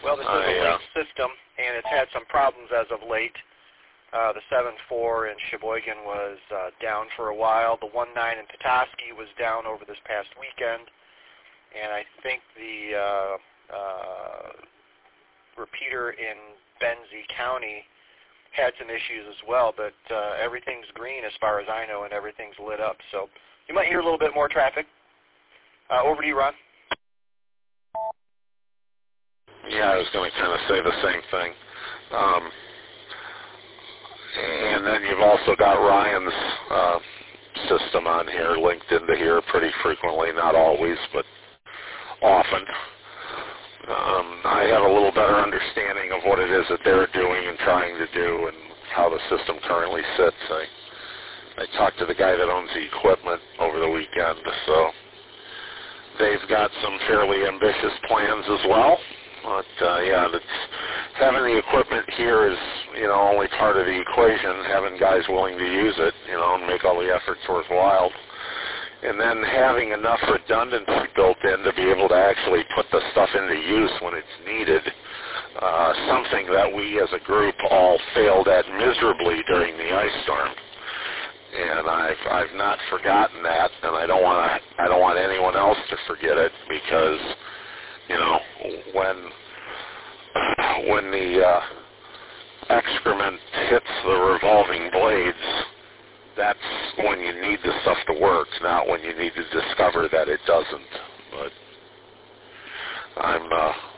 Well, this is a late system, and it's had some problems as of late. The 7.4 in Sheboygan was down for a while. The 1.9 in Petoskey was down over this past weekend. And I think the repeater in Benzie County had some issues as well, but everything's green as far as I know, and everything's lit up. So you might hear a little bit more traffic. Over to you, Ron. Yeah, I was going to kind of say the same thing. And then you've also got Ryan's system on here, linked into here pretty frequently, not always, but often. I have a little better understanding of what it is that they're doing and trying to do and how the system currently sits. I talked to the guy that owns the equipment over the weekend, so they've got some fairly ambitious plans as well. But yeah, having the equipment here is, only part of the equation. Having guys willing to use it, and make all the efforts worthwhile. And then having enough redundancy built in to be able to actually put the stuff into use when it's needed. Something that we as a group all failed at miserably during the ice storm. And I've not forgotten that, and I don't want anyone else to forget it, because when the excrement hits the revolving blades, that's when you need the stuff to work, not when you need to discover that it doesn't. But I'm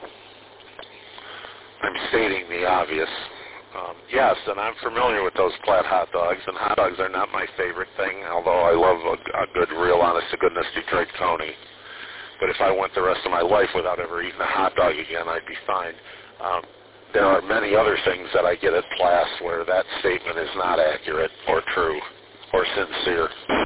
stating the obvious. Yes, and I'm familiar with those Platt hot dogs, and hot dogs are not my favorite thing, although I love a good, real, honest-to-goodness Detroit Coney. But if I went the rest of my life without ever eating a hot dog again, I'd be fine. There are many other things that I get at Platt where that statement is not accurate or true or sincere.